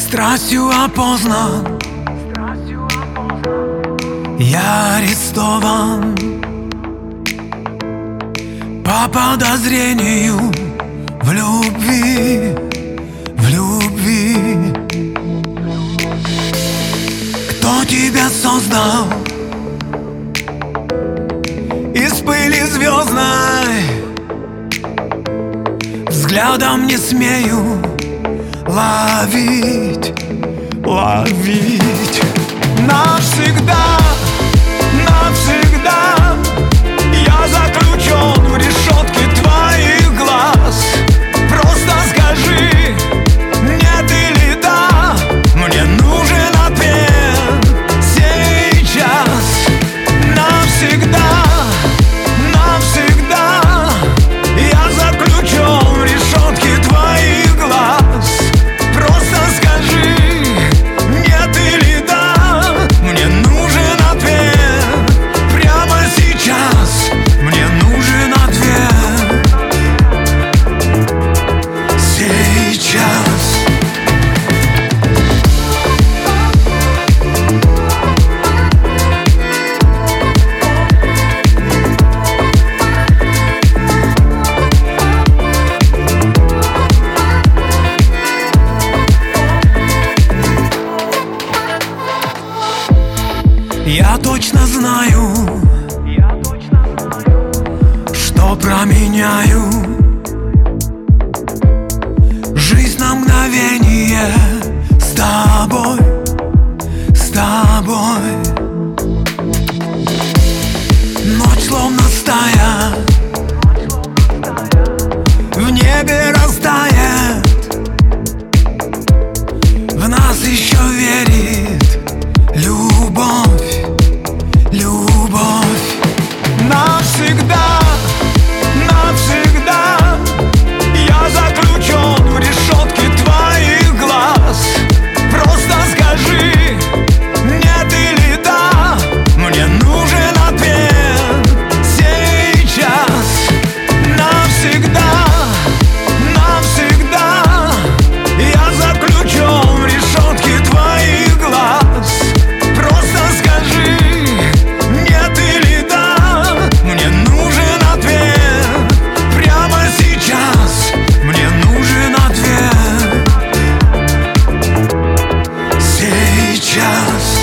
Страстью опознан, я арестован по подозрению в любви, в любви. Кто тебя создал из пыли звездной? Взглядом не смею ловить, ловить. Навсегда, навсегда я заключен в решетке твоих глаз. Просто скажи, нет или да, мне нужен ответ сейчас. Навсегда, навсегда я заключен в решетке твоих глаз. Просто скажи, нет или да, мне нужен ответ прямо сейчас. Мне нужен ответ сейчас. Я точно знаю, что променяю жизнь на мгновение с тобой, с тобой. Ночь словно стая в небе растает, в нас еще верит любовь, любовь. Навсегда, навсегда я заключен в решетке твоих глаз. Просто скажи, нет или да, мне нужен ответ сейчас. Навсегда, навсегда я заключен в решетке твоих глаз. Просто скажи, нет или да, мне нужен ответ прямо сейчас. Мне нужен ответ сейчас.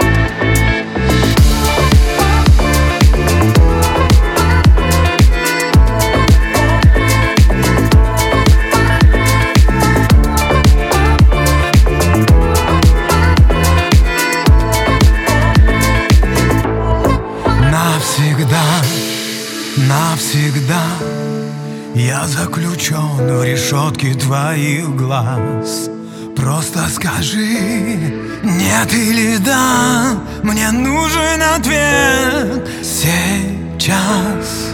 Навсегда, навсегда я заключен в решетке твоих глаз. Просто скажи, нет или да, мне нужен ответ сейчас.